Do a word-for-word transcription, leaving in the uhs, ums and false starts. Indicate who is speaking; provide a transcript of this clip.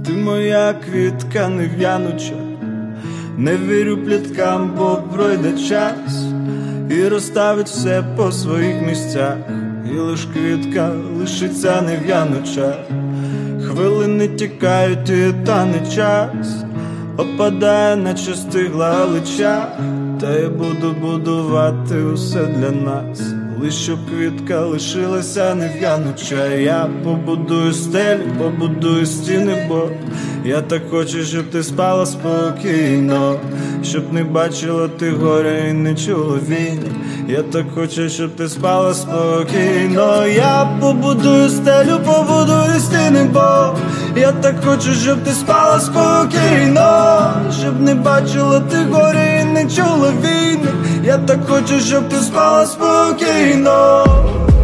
Speaker 1: Ти моя квітка нев'януча, не вірю пліткам, бо пройде час і розставить все по своїх місцях, і лиш квітка лишиться нев'януча. Хвилини тікають, і тане час опадає, наче стигла галича. Та я буду будувати усе для нас, лиш щоб квітка лишилася нев'януча. Я побудую стелі, побудую стіни, бо я так хочу, щоб ти спала спокійно, щоб не бачила ти горя і не чула війни. Я так хочу, щоб ти спала спокійно. Я побудую стелю, побудую стіни, бо я так хочу, щоб ти спала спокійно, щоб не бачила ти горя і не чула війни. Я так хочу, щоб ти спала спокійно.